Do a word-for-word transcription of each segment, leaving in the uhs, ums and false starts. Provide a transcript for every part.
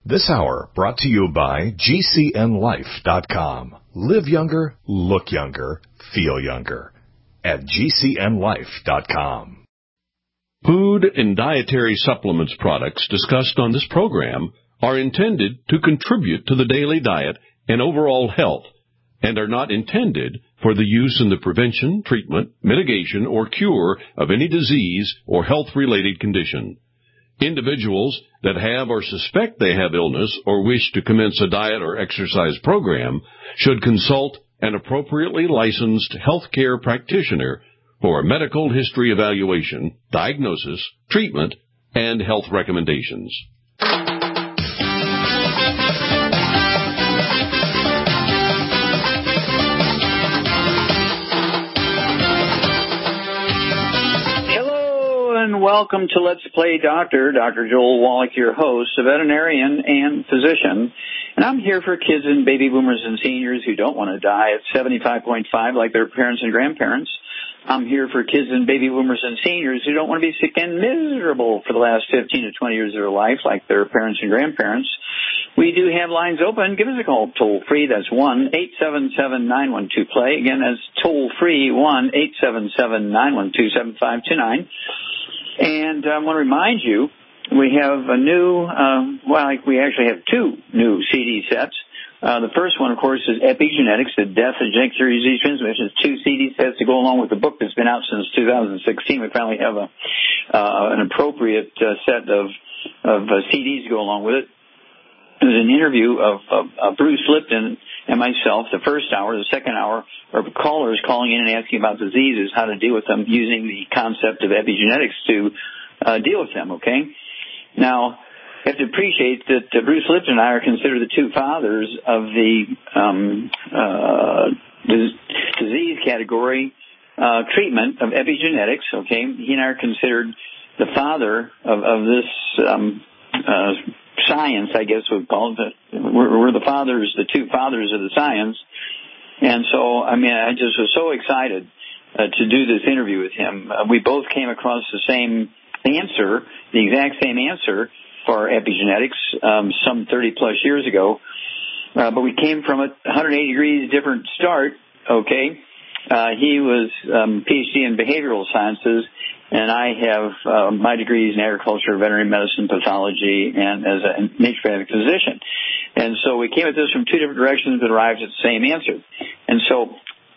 This hour brought to you by G C N life dot com. Live younger, look younger, feel younger at G C N life dot com. Food and dietary supplements products discussed on this program are intended to contribute to the daily diet and overall health and are not intended for the use in the prevention, treatment, mitigation, or cure of any disease or health-related condition. Individuals that have or suspect they have illness or wish to commence a diet or exercise program should consult an appropriately licensed healthcare practitioner for a medical history evaluation, diagnosis, treatment, and health recommendations. And welcome to Let's Play Doctor. Doctor Joel Wallach, your host, a veterinarian and physician. And I'm here for kids and baby boomers and seniors who don't want to die at seventy-five point five like their parents and grandparents. I'm here for kids and baby boomers and seniors who don't want to be sick and miserable for the last fifteen to twenty years of their life like their parents and grandparents. We do have lines open. Give us a call toll free. That's one eight seven seven nine one two play. Again, that's toll free one eight seven seven nine one two seven five two nine. And I want to remind you, we have a new, uh, well, we actually have two new C D sets. Uh, the first one, of course, is Epigenetics, the Death and Genetic Disease Transmissions, two C D sets to go along with the book that's been out since two thousand sixteen. We finally have a uh, an appropriate uh, set of, of uh, C Ds to go along with it. There's an interview of, of, of Bruce Lipton and myself, the first hour. The second hour are callers calling in and asking about diseases, how to deal with them using the concept of epigenetics to uh, deal with them, okay? Now, you have to appreciate that uh, Bruce Lipton and I are considered the two fathers of the um, uh, disease category uh, treatment of epigenetics, okay? He and I are considered the father of, of this um, uh science, I guess we'd call it. We're, we're the fathers, the two fathers of the science. And so, I mean, I just was so excited uh, to do this interview with him. Uh, we both came across the same answer, the exact same answer for epigenetics um, some thirty plus years ago. Uh, but we came from a one hundred eighty degrees different start, okay? Uh, he was um, P H D in behavioral sciences, and I have uh, my degrees in agriculture, veterinary medicine, pathology, and as a naturopathic physician. And so we came at this from two different directions but arrived at the same answer. And so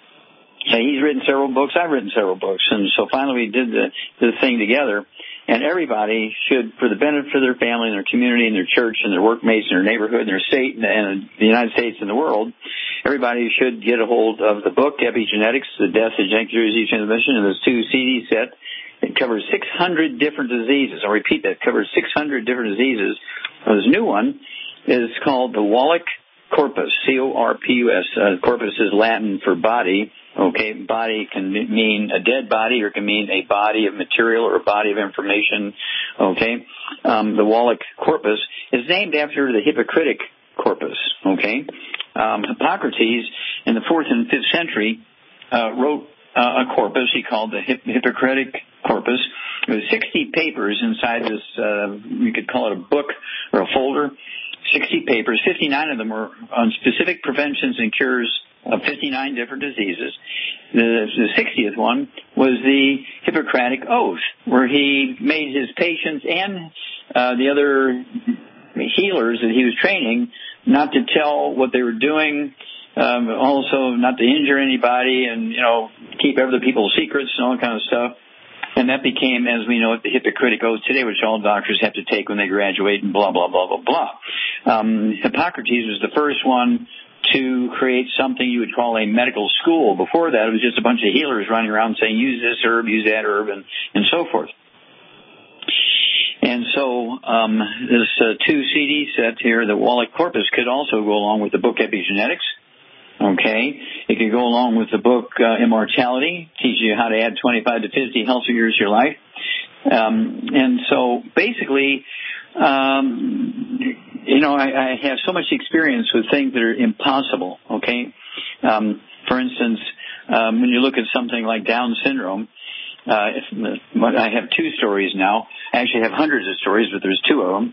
uh, he's written several books, I've written several books, and so finally we did the, the thing together. And everybody should, for the benefit of their family and their community and their church and their workmates and their neighborhood and their state and, and the United States and the world, everybody should get a hold of the book, Epigenetics, the Death and Genetic Disease Transmission, and this two C D set. It covers six hundred different diseases. I'll repeat that. It covers six hundred different diseases. Well, this new one is called the Wallach Corpus, C O R P U S. Uh, corpus is Latin for body. Okay, body can mean a dead body or it can mean a body of material or a body of information. Okay, um, the Wallach Corpus is named after the Hippocratic Corpus. Okay, um, Hippocrates in the fourth and fifth century uh, wrote uh, a corpus he called the Hip- Hippocratic Corpus. It was sixty papers inside this, uh, we could call it a book or a folder, sixty papers. fifty-nine of them were on specific preventions and cures of fifty-nine different diseases. The, the sixtieth one was the Hippocratic Oath, where he made his patients and uh, the other healers that he was training not to tell what they were doing, um, also not to injure anybody and, you know, keep other people's secrets and all that kind of stuff. And that became, as we know, the Hippocratic Oath today, which all doctors have to take when they graduate and blah, blah, blah, blah, blah. Um, Hippocrates was the first one to create something you would call a medical school. Before that, it was just a bunch of healers running around saying, use this herb, use that herb, and, and so forth. And so um, this uh, two C D set here, the Wallach Corpus, could also go along with the book Epigenetics. Okay, it could go along with the book uh, Immortality, teach you how to add twenty-five to fifty healthy years to your life. Um, and so basically, um, you know, I, I have so much experience with things that are impossible, okay? Um, for instance, um, when you look at something like Down syndrome, uh, if, I have two stories now. I actually have hundreds of stories, but there's two of them.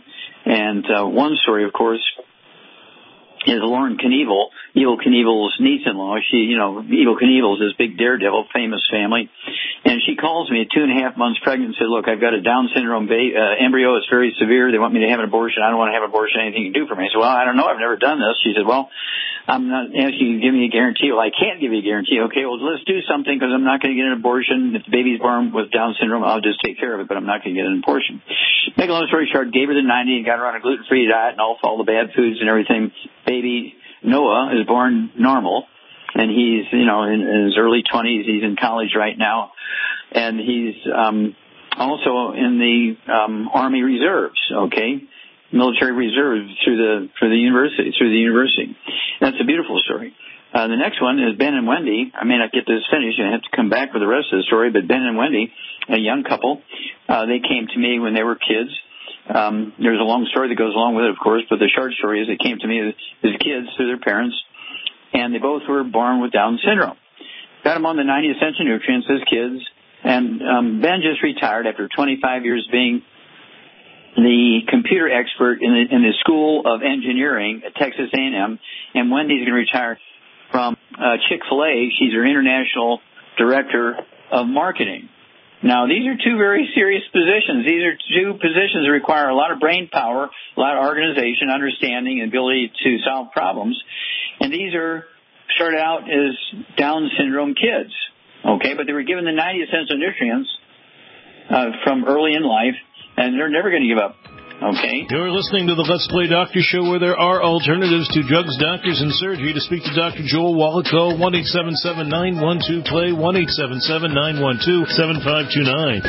And uh, one story, of course, is Lauren Knievel, Evel Knievel's niece-in-law. She, you know, Evel Knievel's this big daredevil, famous family. And she calls me at two and a half months pregnant and said, look, I've got a Down syndrome ba- uh, embryo. It's very severe. They want me to have an abortion. I don't want to have an abortion. Anything you can do for me. I said, well, I don't know. I've never done this. She said, well, I'm not asking you to give me a guarantee. Well, I can't give you a guarantee. Okay, well, let's do something because I'm not going to get an abortion. If the baby's born with Down syndrome, I'll just take care of it, but I'm not going to get an abortion. Make a long story short, gave her the ninety and got her on a gluten-free diet and all, all the bad foods and everything. Baby Noah is born normal, and he's, you know, in, in his early twenties. He's in college right now, and he's um, also in the um, Army Reserves, okay, military reserves through the through the university, through the university. That's a beautiful story. Uh, the next one is Ben and Wendy. I may not get this finished. I have to come back for the rest of the story, but Ben and Wendy, a young couple, uh, they came to me when they were kids. Um, there's a long story that goes along with it, of course, but the short story is they came to me as, as kids through their parents, and they both were born with Down syndrome. Got them on the ninety essential nutrients as kids, and um, Ben just retired after twenty-five years being the computer expert in the, in the School of Engineering at Texas A and M, and Wendy's going to retire from uh, Chick-fil-A. She's her international director of marketing. Now, these are two very serious positions. These are two positions that require a lot of brain power, a lot of organization, understanding, and ability to solve problems. And these are started out as Down syndrome kids, okay? But they were given the ninety essential nutrients uh, from early in life, and they're never going to give up, okay? You're listening to the Let's Play Doctor Show, where there are alternatives to drugs, doctors, and surgery. To speak to Doctor Joel Wallach, call one eight seven seven, nine one two, play, one eight seven seven, nine one two, seven five two nine.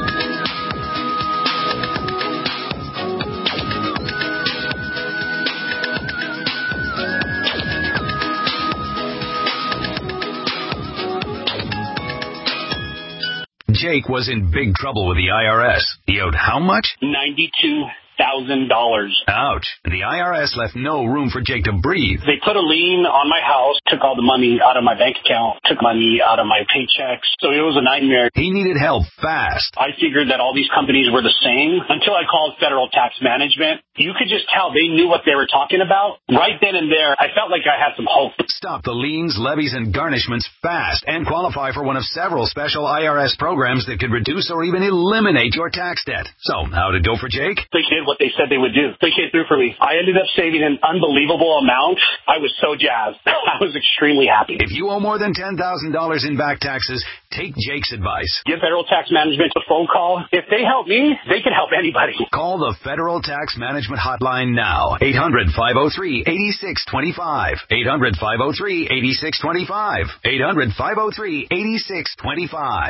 Jake was in big trouble with the I R S. He owed how much? ninety-two thousand dollars. Ouch. The I R S left no room for Jake to breathe. They put a lien on my house, took all the money out of my bank account, took money out of my paychecks. So it was a nightmare. He needed help fast. I figured that all these companies were the same until I called Federal Tax Management. You could just tell they knew what they were talking about. Right then and there, I felt like I had some hope. Stop the liens, levies, and garnishments fast and qualify for one of several special I R S programs that could reduce or even eliminate your tax debt. So, how'd it go for Jake? They did what they said they would do. They came through for me. I ended up saving an unbelievable amount. I was so jazzed. I was extremely happy. If you owe more than ten thousand dollars in back taxes, take Jake's advice. Give Federal Tax Management a phone call. If they help me, they can help anybody. Call the Federal Tax Management Hotline now. eight hundred, five oh three, eight six two five. eight hundred, five oh three, eight six two five. eight hundred, five oh three, eight six two five.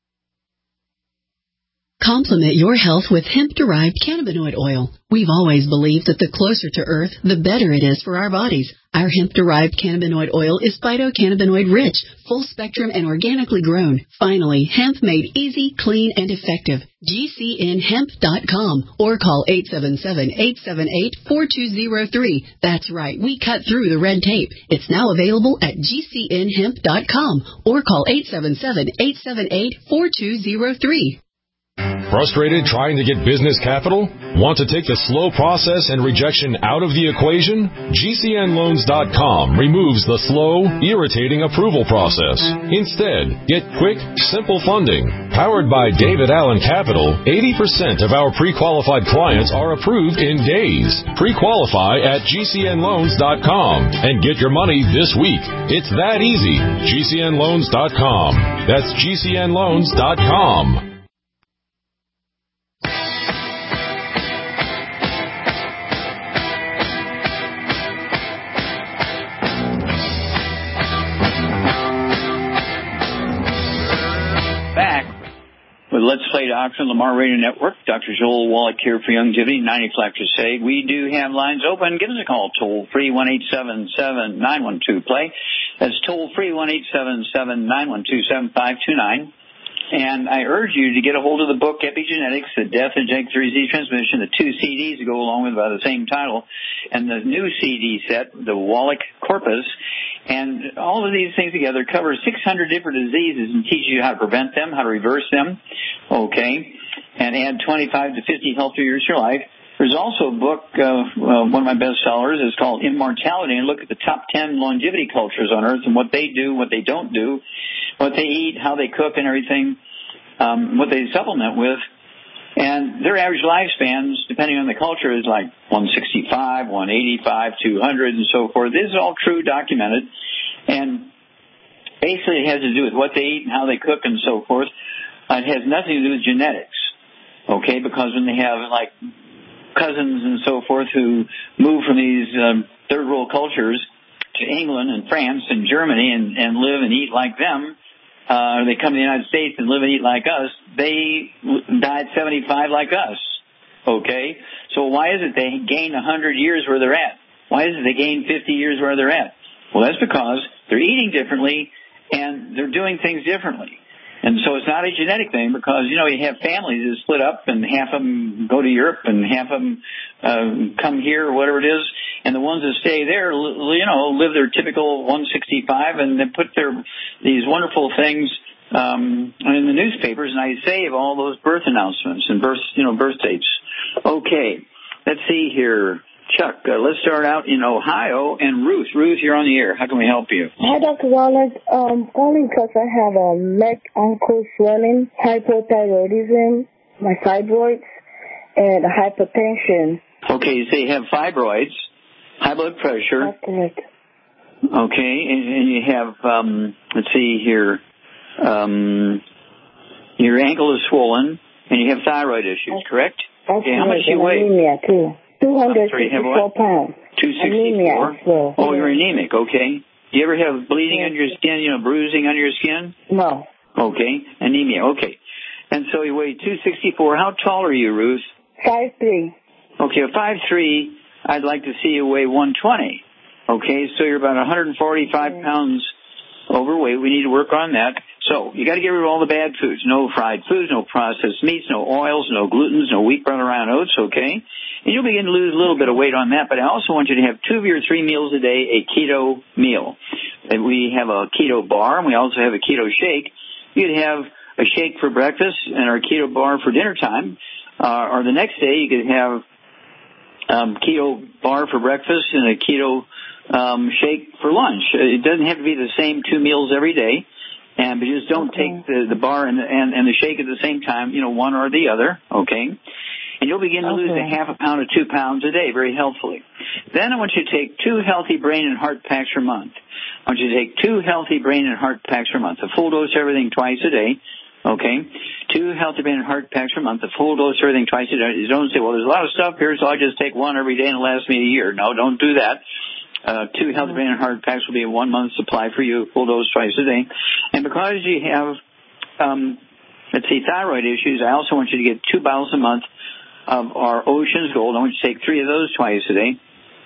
Complement your health with hemp-derived cannabinoid oil. We've always believed that the closer to Earth, the better it is for our bodies. Our hemp-derived cannabinoid oil is phytocannabinoid-rich, full-spectrum, and organically grown. Finally, hemp made easy, clean, and effective. G C N hemp dot com or call eight seven seven, eight seven eight, four two zero three. That's right, we cut through the red tape. It's now available at G C N hemp dot com or call eight seven seven, eight seven eight, four two zero three. Frustrated trying to get business capital? Want to take the slow process and rejection out of the equation? G C N loans dot com removes the slow, irritating approval process. Instead, get quick, simple funding. Powered by David Allen Capital, eighty percent of our pre-qualified clients are approved in days. Pre-qualify at G C N loans dot com and get your money this week. It's that easy. G C N loans dot com. That's G C N loans dot com. Let's Play Doctor on the Lamar Radio Network. Doctor Joel Wallach here for Youngevity, ninety Flat Crusade. We do have lines open. Give us a call, toll free, one eight seven seven, nine one two, play. That's toll free, one eight seven seven, nine one two, seven five two nine. And I urge you to get a hold of the book Epigenetics, The Death of Genetic Disease Transmission, the two C Ds that go along with it by the same title, and the new C D set, the Wallach Corpus. And all of these things together cover six hundred different diseases and teach you how to prevent them, how to reverse them, okay, and add twenty-five to fifty healthier years to your life. There's also a book, uh, uh, one of my best sellers is called Immortality, and look at the top ten longevity cultures on Earth and what they do, what they don't do, what they eat, how they cook and everything, um, what they supplement with. And their average lifespans, depending on the culture, is like one sixty-five, one eighty-five, two hundred, and so forth. This is all true, documented. And basically it has to do with what they eat and how they cook and so forth. Uh, it has nothing to do with genetics, okay, because when they have, like, cousins and so forth who move from these um, third world cultures to England and France and Germany and, and live and eat like them, uh, or they come to the United States and live and eat like us, they die at seventy-five like us, okay? So why is it they gain one hundred years where they're at? Why is it they gain fifty years where they're at? Well, that's because they're eating differently and they're doing things differently. And so it's not a genetic thing because, you know, you have families that split up and half of them go to Europe and half of them uh, come here or whatever it is. And the ones that stay there, you know, live their typical one sixty-five and they put their, these wonderful things um, in the newspapers. And I save all those birth announcements and birth, you know, birth dates. Okay, let's see here. Chuck, uh, let's start out in Ohio. And Ruth, Ruth, you're on the air. How can we help you? Hi, Doctor Wallace. Um, calling because I have a neck, ankle swelling, hypothyroidism, my fibroids, and hypertension. Okay, so you have fibroids, high blood pressure. That's correct. Okay, and, and you have, um, let's see here, um, your ankle is swollen, and you have thyroid issues, That's, correct? That's okay, correct. How much do you weigh? Anemia, too. two hundred sixty-four pounds. two sixty-four? Well. Oh, you're anemic, okay. Do you ever have bleeding under your skin, you know, bruising under your skin? No. Okay, anemia, okay. And so you weigh two sixty-four. How tall are you, Ruth? five three. Okay, five three, I'd like to see you weigh one twenty. Okay, so you're about one hundred forty-five okay. pounds overweight. We need to work on that. So you got to get rid of all the bad foods. No fried foods, no processed meats, no oils, no glutens, no wheat, bran, around oats, okay? And you'll begin to lose a little bit of weight on that, but I also want you to have two of your three meals a day a keto meal. And we have a keto bar, and we also have a keto shake. You could have a shake for breakfast and our keto bar for dinner time, uh, or the next day you could have um, keto bar for breakfast and a keto um, shake for lunch. It doesn't have to be the same two meals every day. And but just don't okay. take the, the bar and the, and, and the shake at the same time, you know, one or the other, okay? And you'll begin to okay. lose a half a pound to two pounds a day very healthfully. Then I want you to take two healthy brain and heart packs per month. I want you to take two healthy brain and heart packs per month, a full dose of everything twice a day, okay? Two healthy brain and heart packs per month, a full dose of everything twice a day. You don't say, well, there's a lot of stuff here, so I just take one every day and it lasts me a year. No, don't do that. Uh, two healthy brain and heart packs will be a one month supply for you, full dose twice a day. And because you have, um, let's see, thyroid issues, I also want you to get two bottles a month of our Ocean's Gold. I want you to take three of those twice a day.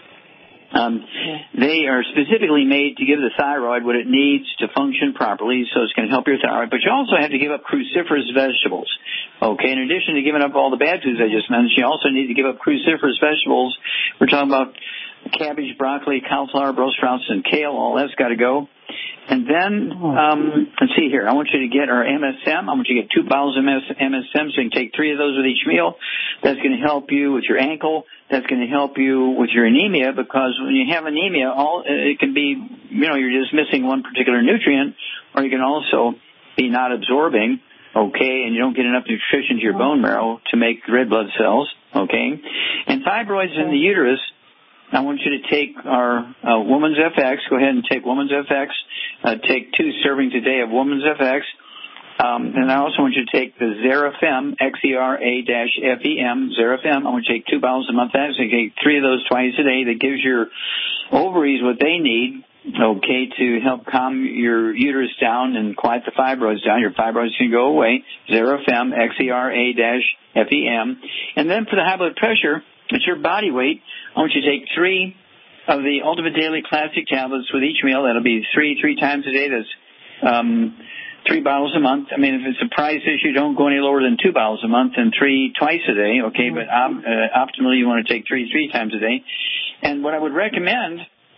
Um, they are specifically made to give the thyroid what it needs to function properly, so it's going to help your thyroid. But you also have to give up cruciferous vegetables. Okay, in addition to giving up all the bad foods I just mentioned, you also need to give up cruciferous vegetables. We're talking about cabbage, broccoli, cauliflower, Brussels sprouts, and kale. All that's got to go. And then, um, let's see here. I want you to get our M S M. I want you to get two bottles of M S M, so you can take three of those with each meal. That's going to help you with your ankle. That's going to help you with your anemia, because when you have anemia, all it can be, you know, you're just missing one particular nutrient, or you can also be not absorbing, okay, and you don't get enough nutrition to your bone marrow to make red blood cells, okay. And fibroids in the uterus, I want you to take our uh, Woman's F X. Go ahead and take Woman's F X. Uh, take two servings a day of Woman's F X. Um, and I also want you to take the Xerafem, X E R A F E M, Xerafem. I want you to take two bottles a month. So you take three of those twice a day. That gives your ovaries what they need, okay, to help calm your uterus down and quiet the fibroids down. Your fibroids can go away. Xerafem, X E R A F E M. And then for the high blood pressure, it's your body weight. I want you to take three of the Ultimate Daily Classic tablets with each meal. That'll be three, three times a day. That's um, three bottles a month. I mean, if it's a price issue, don't go any lower than two bottles a month and three twice a day, okay? But um, uh, optimally, you want to take three, three times a day. And what I would recommend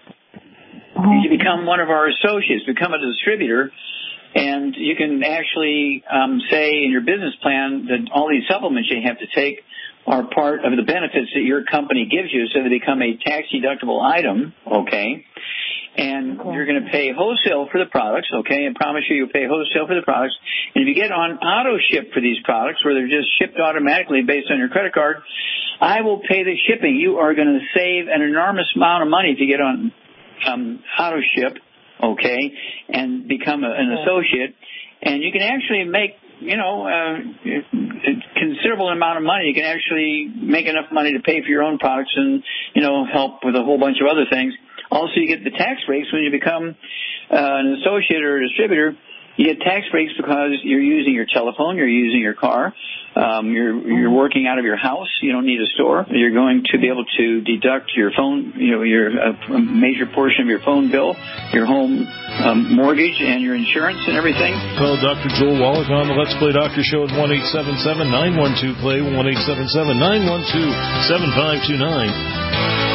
is you become one of our associates, become a distributor, and you can actually um, say in your business plan that all these supplements you have to take are part of the benefits that your company gives you, so they become a tax-deductible item, okay? And okay. You're going to pay wholesale for the products, okay? I promise you you'll pay wholesale for the products. And if you get on auto ship for these products, where they're just shipped automatically based on your credit card, I will pay the shipping. You are going to save an enormous amount of money if you get on um, auto ship, okay, and become a, an associate. And you can actually make, you know, uh, a considerable amount of money. You can actually make enough money to pay for your own products and, you know, help with a whole bunch of other things. Also, you get the tax breaks when you become uh, an associate or a distributor. You get tax breaks because you're using your telephone, you're using your car, um, you're you're working out of your house. You don't need a store. You're going to be able to deduct your phone, you know, your uh, a major portion of your phone bill, your home um, mortgage, and your insurance and everything. Call Doctor Joel Wallach on the Let's Play Doctor Show at one eight seven seven, nine one two, play, one eight seven seven, nine one two, seven five two nine.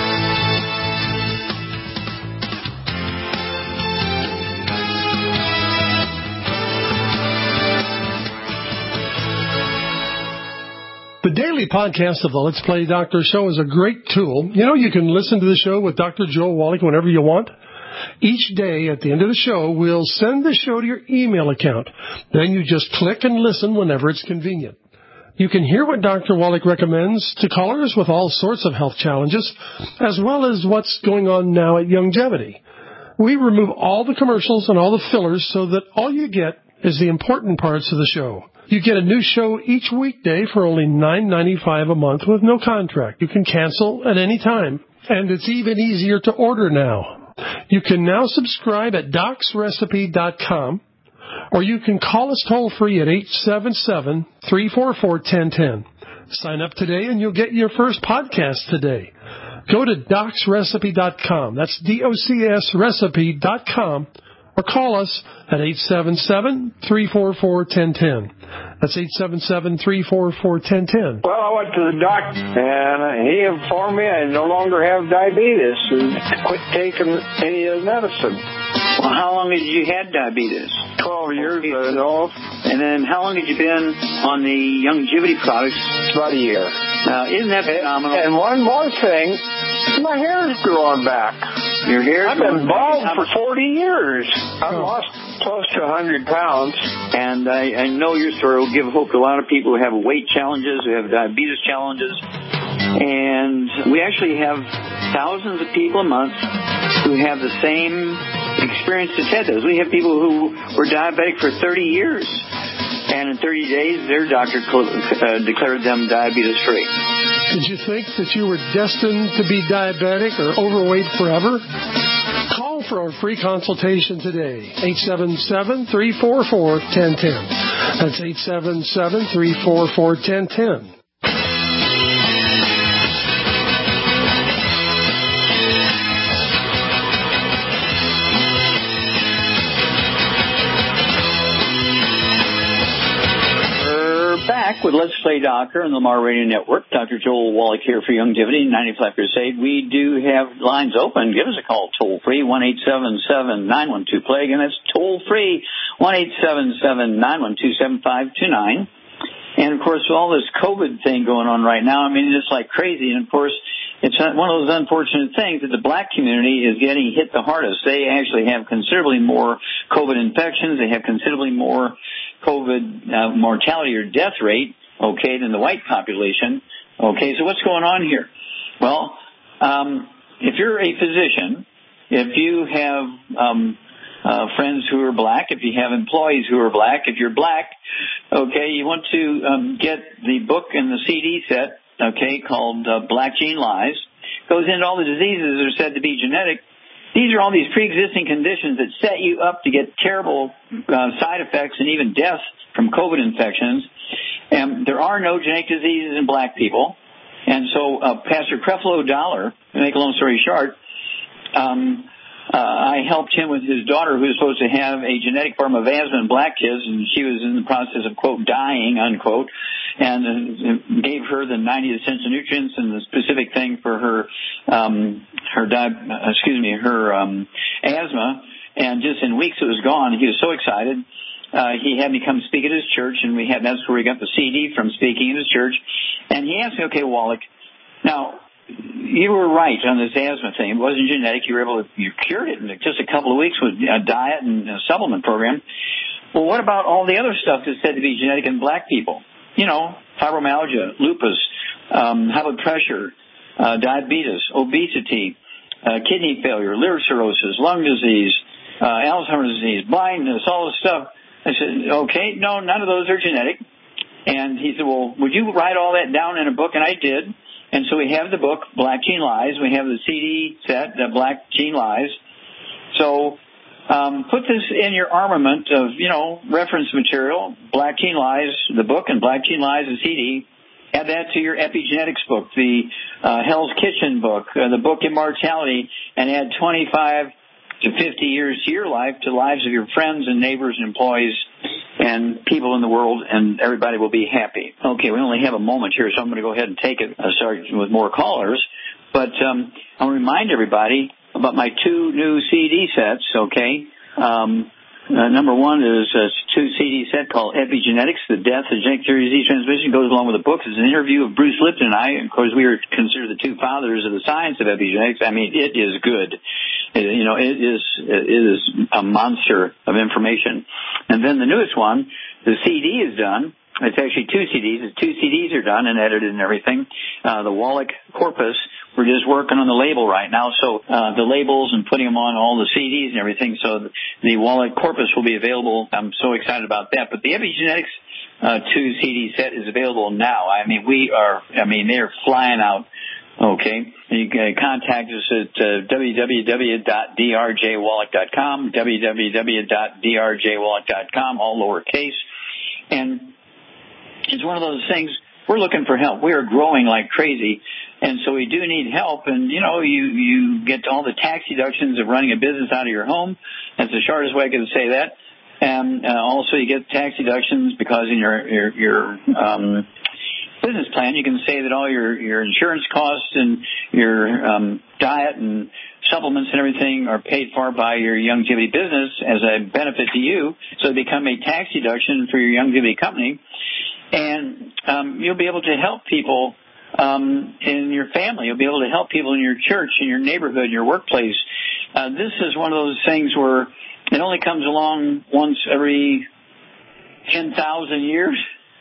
The daily podcast of the Let's Play Doctor Show is a great tool. You know, you can listen to the show with Doctor Joel Wallach whenever you want. Each day at the end of the show, we'll send the show to your email account. Then you just click and listen whenever it's convenient. You can hear what Doctor Wallach recommends to callers with all sorts of health challenges, as well as what's going on now at Youngevity. We remove all the commercials and all the fillers so that all you get is the important parts of the show. You get a new show each weekday for only nine ninety-five a month with no contract. You can cancel at any time, and it's even easier to order now. You can now subscribe at docs recipe dot com, or you can call us toll-free at eight seven seven, three four four, one zero one zero. Sign up today, and you'll get your first podcast today. Go to docs recipe dot com. That's D O C S recipe dot com. Or call us at eight seven seven, three four four, one zero one zero. That's eight seven seven, three four four, one zero one zero. Well, I went to the doctor, and he informed me I no longer have diabetes and quit taking any of the medicine. Well, how long had you had diabetes? Twelve years ago. And then how long had you been on the Youngevity products? About a year. Now, isn't that phenomenal? And one more thing, my hair's growing back. Your hair? I've been bald for forty years. I've lost close to one hundred pounds. And I, I know your story will give hope to a lot of people who have weight challenges, who have diabetes challenges. And we actually have thousands of people a month who have the same experience that Ted does. We have people who were diabetic for thirty years. And in thirty days, their doctor uh, declared them diabetes-free. Did you think that you were destined to be diabetic or overweight forever? Call for a free consultation today. eight seven seven, three four four, one zero one zero. That's eight seven seven, three four four, one zero one zero. With Let's Play Doctor on the Lamar Radio Network. Doctor Joel Wallach here for Youngevity, ninety-five Crusade. We do have lines open. Give us a call toll-free, one eight seven seven, nine one two, play. Again, that's toll-free, one eight seven seven, nine one two, seven five two nine. And, of course, with all this COVID thing going on right now, I mean, it's like crazy. And, of course, it's one of those unfortunate things that the black community is getting hit the hardest. They actually have considerably more COVID infections. They have considerably more COVID uh, mortality or death rate, okay, than the white population. Okay, so what's going on here? Well, um, if you're a physician, if you have um, uh, friends who are black, if you have employees who are black, if you're black, okay, you want to um, get the book and the C D set, okay, called uh, Black Gene Lies. Goes into all the diseases that are said to be genetic. These are all these pre-existing conditions that set you up to get terrible uh, side effects and even deaths from COVID infections. And there are no genetic diseases in black people. And so uh, Pastor Creflo Dollar, to make a long story short, um, uh, I helped him with his daughter who was supposed to have a genetic form of asthma in black kids, and she was in the process of, quote, dying, unquote, and uh, gave her the ninety essential nutrients and the specific thing for her, um, her, di- excuse me, her um, asthma, and just in weeks it was gone. He was so excited. Uh, he had me come speak at his church, and we had that's where we got the C D from speaking at his church. And he asked me, okay, Wallach, now, you were right on this asthma thing. It wasn't genetic. You were able to, you cured it in just a couple of weeks with a diet and a supplement program. Well, what about all the other stuff that's said to be genetic in black people? You know, fibromyalgia, lupus, um, high blood pressure, uh, diabetes, obesity, uh, kidney failure, liver cirrhosis, lung disease, uh, Alzheimer's disease, blindness, all this stuff. I said, okay, no, none of those are genetic. And he said, well, would you write all that down in a book? And I did. And so we have the book, Black Gene Lies. We have the C D set, the Black Gene Lies. So um, put this in your armament of, you know, reference material, Black Gene Lies, the book, and Black Gene Lies, the C D. Add that to your epigenetics book, the uh, Hell's Kitchen book, uh, the book Immortality, and add twenty-five to fifty years to your life, to the lives of your friends and neighbors and employees and people in the world, and everybody will be happy. Okay, we only have a moment here, so I'm going to go ahead and take it, uh, start with more callers. But um, I'll remind everybody about my two new C D sets, okay? Um, uh, number one is a two C D set called Epigenetics, The Death of Genetic Theory of Disease Transmission. Goes along with the book. It's an interview of Bruce Lipton and I. Of course, we are considered the two fathers of the science of epigenetics. I mean, it is good. It, you know, it is, it is a monster of information. And then the newest one, the C D is done. It's actually two C Ds. It's two C Ds are done and edited and everything. Uh, the Wallach Corpus, we're just working on the label right now. So uh, the labels and putting them on all the C Ds and everything. So the, the Wallach Corpus will be available. I'm so excited about that. But the Epigenetics uh, two C D set is available now. I mean, we are, I mean, they're flying out. Okay. You can contact us at uh, w w w dot d r j wallach dot com, w w w dot d r j wallach dot com, all lowercase. And it's one of those things, we're looking for help. We are growing like crazy, and so we do need help. And, you know, you, you get all the tax deductions of running a business out of your home. That's the shortest way I can say that. And uh, also you get tax deductions because in your, your, your um, business plan, you can say that all your, your insurance costs and your um, diet and supplements and everything are paid for by your Youngevity business as a benefit to you. So they become a tax deduction for your Youngevity company. And um, you'll be able to help people um, in your family. You'll be able to help people in your church, in your neighborhood, your workplace. Uh, this is one of those things where it only comes along once every ten thousand years.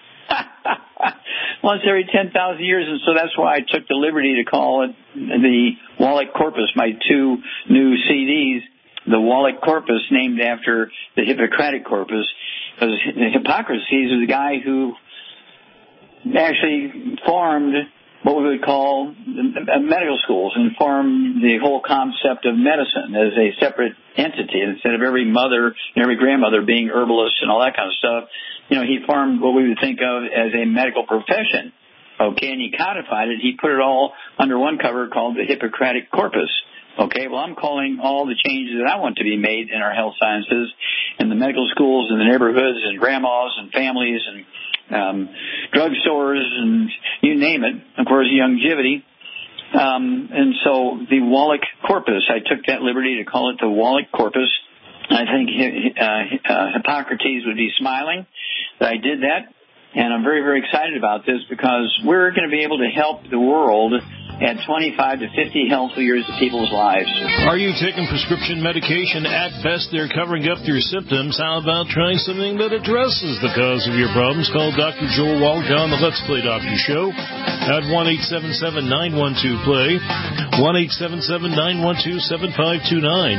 Once every ten thousand years, and so that's why I took the liberty to call it the Wallach Corpus, my two new C Ds, the Wallach Corpus, named after the Hippocratic Corpus, because Hippocrates is the guy who actually formed what we would call medical schools and formed the whole concept of medicine as a separate entity. And instead of every mother and every grandmother being herbalists and all that kind of stuff, you know, he formed what we would think of as a medical profession. Okay, and he codified it. He put it all under one cover called the Hippocratic Corpus. Okay, well, I'm calling all the changes that I want to be made in our health sciences in the medical schools and the neighborhoods and grandmas and families and um, drugstores and you name it. Of course, Youngevity. Um, and so the Wallach Corpus, I took that liberty to call it the Wallach Corpus. I think uh, uh, Hippocrates would be smiling that I did that. And I'm very, very excited about this because we're going to be able to help the world add twenty-five to fifty healthy years to people's lives. Are you taking prescription medication? At best, they're covering up your symptoms. How about trying something that addresses the cause of your problems? Call Doctor Joel Wallach on the Let's Play Doctor Show at one eight seven seven, nine one two, play, one eight seven seven, nine one two, seven five two nine.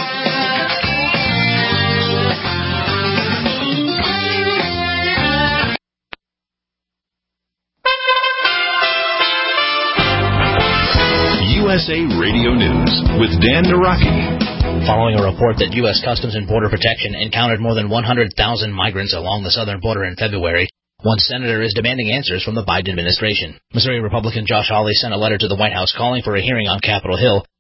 U S A Radio News with Dan Naraki. Following a report that U S Customs and Border Protection encountered more than one hundred thousand migrants along the southern border in February, one senator is demanding answers from the Biden administration. Missouri Republican Josh Hawley sent a letter to the White House calling for a hearing on Capitol Hill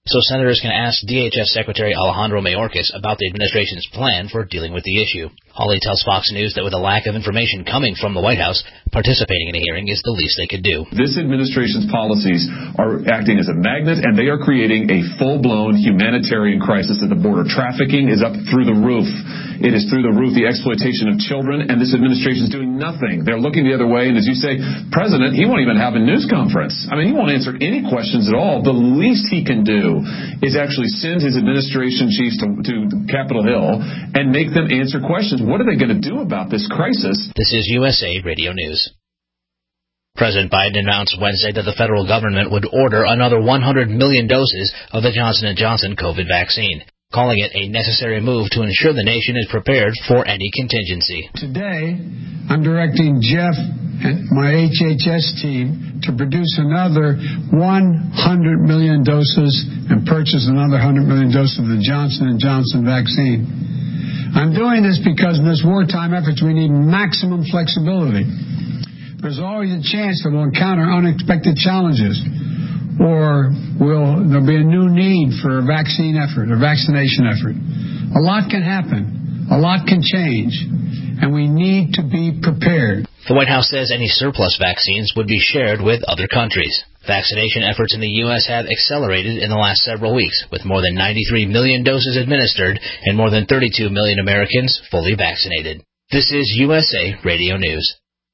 so senators can ask D H S Secretary Alejandro Mayorkas about the administration's plan for dealing with the issue. Hawley tells Fox News that with a lack of information coming from the White House, participating in a hearing is the least they could do. This administration's policies are acting as a magnet, and they are creating a full-blown humanitarian crisis at the border. Trafficking is up through the roof. It is through the roof, the exploitation of children, and this administration is doing nothing. They're looking the other way, and as you say, President, he won't even have a news conference. I mean, he won't answer any questions at all. The least he can do is actually send his administration chiefs to, to Capitol Hill and make them answer questions. What are they going to do about this crisis? This is U S A Radio News. President Biden announced Wednesday that the federal government would order another one hundred million doses of the Johnson and Johnson COVID vaccine, calling it a necessary move to ensure the nation is prepared for any contingency. Today, I'm directing Jeff and my H H S team to produce another one hundred million doses and purchase another one hundred million doses of the Johnson and Johnson vaccine. I'm doing this because in this wartime efforts we need maximum flexibility. There's always a chance that we'll encounter unexpected challenges, or will there'll be a new need for a vaccine effort, a vaccination effort. A lot can happen. A lot can change. And we need to be prepared. The White House says any surplus vaccines would be shared with other countries. Vaccination efforts in the U S have accelerated in the last several weeks, with more than ninety-three million doses administered and more than thirty-two million Americans fully vaccinated. This is U S A Radio News.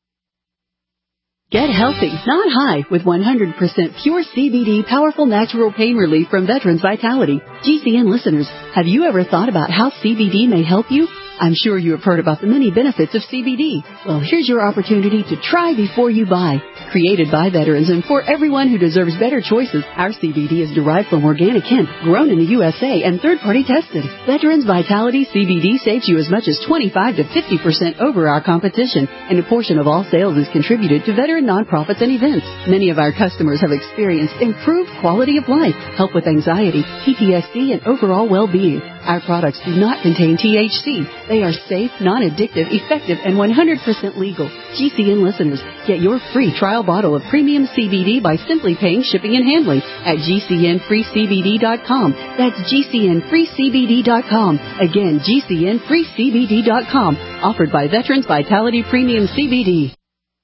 Get healthy, not high, with one hundred percent pure C B D powerful natural pain relief from Veterans Vitality. G C N listeners, have you ever thought about how C B D may help you? I'm sure you have heard about the many benefits of C B D. Well, here's your opportunity to try before you buy. Created by veterans and for everyone who deserves better choices, our C B D is derived from organic hemp, grown in the U S A and third-party tested. Veterans Vitality C B D saves you as much as twenty-five to fifty percent over our competition, and a portion of all sales is contributed to veteran nonprofits and events. Many of our customers have experienced improved quality of life, help with anxiety, P T S D, and overall well-being. Our products do not contain T H C. They are safe, non-addictive, effective, and one hundred percent legal. G C N listeners, get your free trial bottle of premium C B D by simply paying shipping and handling at G C N free C B D dot com. That's G C N free C B D dot com. Again, G C N free C B D dot com. Offered by Veterans Vitality Premium C B D.